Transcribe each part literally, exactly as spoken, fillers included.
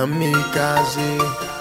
kamikaze.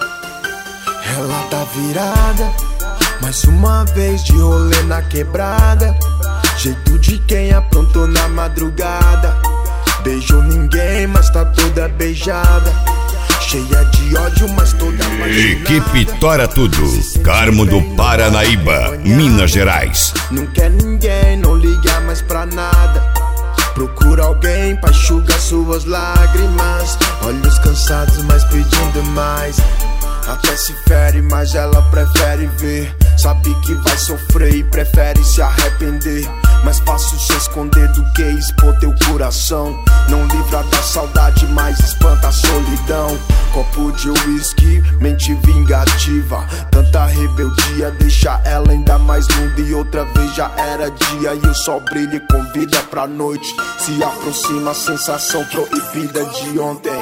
Ela tá virada, mais uma vez de rolê na quebrada. Jeito de quem aprontou na madrugada. Beijou ninguém, mas tá toda beijada. Cheia de ódio, mas toda apaixonada. Equipe Tora Tudo, Carmo do Paranaíba, Minas Gerais. Não quer ninguém, não liga mais pra nada. Procura alguém pra enxugar suas lágrimas. Olhos cansados, mas pedindo mais. Até se fere, mas ela prefere ver. Sabe que vai sofrer e prefere se arrepender. Mais fácil se esconder do que expor teu coração. Não livra da saudade, mas espanta a solidão. Copo de uísque, mente vingativa. Tanta rebeldia deixa ela ainda mais linda. E outra vez já era dia e o sol brilha e convida pra noite. Se aproxima a sensação proibida de ontem.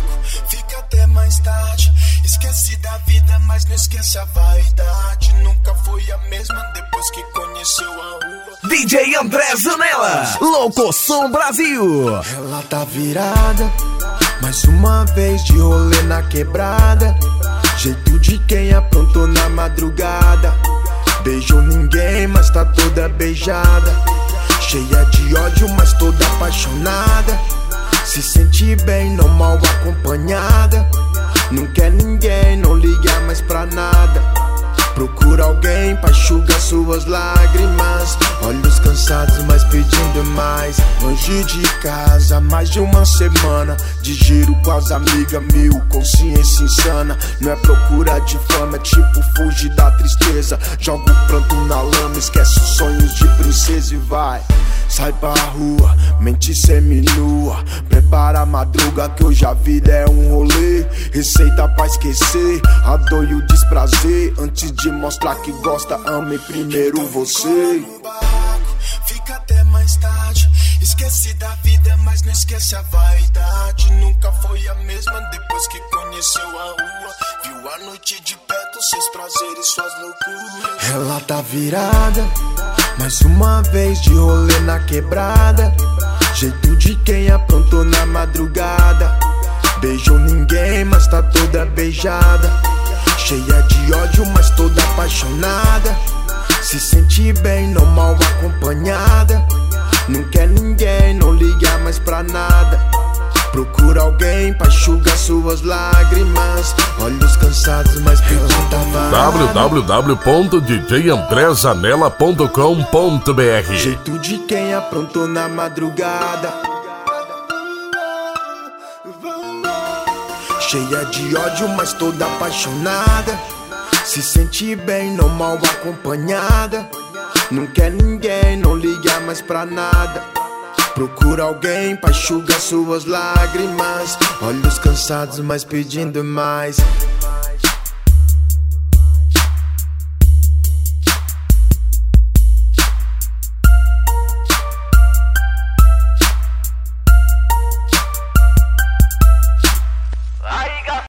Fica até mais tarde. Esquece da vida, mas não esquece a vaidade. Nunca foi a mesma depois que conheceu a rua. D J André Zanella, Locoção Brasil. Ela tá virada, mais uma vez de rolê na quebrada. Jeito de quem aprontou na madrugada. Beijou ninguém, mas tá toda beijada. Cheia de ódio, mas toda apaixonada. Se sente bem, não mal acompanhada. Não quer ninguém, não liga mais pra nada. Procura alguém pra enxugar suas lágrimas. Olhos cansados, mas pedindo mais. Longe de casa, mais de uma semana. De giro com as amigas, mil, consciência insana. Não é procura de fama, é tipo fugir da tristeza. Joga o pranto na lama, esquece os sonhos de princesa e vai. Sai pra rua, mente seminua. Prepara a madruga que hoje a vida é um rolê. Receita pra esquecer a dor e o desprazer. Antes de mostrar que gosta, ame primeiro você. Fica até mais tarde. Esquece da vida, mas não esquece a vaidade. Nunca foi a mesma depois que conheceu a rua. Viu a noite de perto, seus prazeres, suas loucuras. Ela tá virada, mais uma vez de rolê na quebrada. Jeito de quem aprontou na madrugada. Beijou ninguém, mas tá toda beijada. Cheia de ódio, mas toda apaixonada. Se sente bem, não mal acompanhada. Não quer ninguém, não liga mais pra nada. Procura alguém pra enxugar suas lágrimas. Olhos cansados, mas pedindo mais. w w w ponto d j andré zanella ponto com ponto b r. Jeito de quem aprontou na madrugada. Cheia de ódio, mas toda apaixonada. Se sente bem, não mal acompanhada. Não quer ninguém, não liga mais pra nada. Procura alguém pra enxugar suas lágrimas. Olhos cansados, mas pedindo mais.